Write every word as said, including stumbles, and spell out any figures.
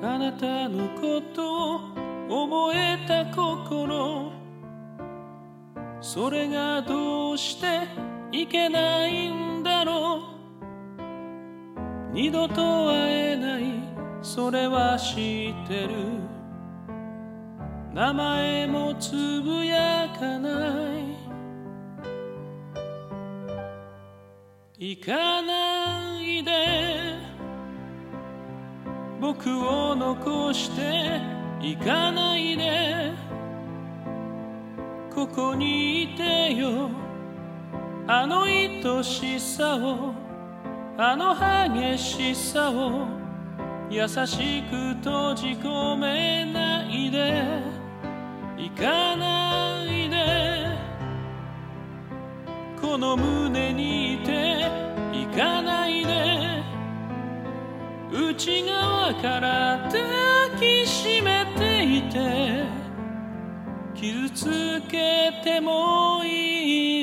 あなたのことを覚えた心、それがどうしていけないんだろう。二度と会えないそれは知ってる。名前もつぶやかない。行かないで、僕を残して行かないで。ここにいてよ、あの愛しさを、あの激しさを優しく閉じ込めないで。行かないで、この胸にいて行かないで。内側から抱きしめていて、傷つけてもいい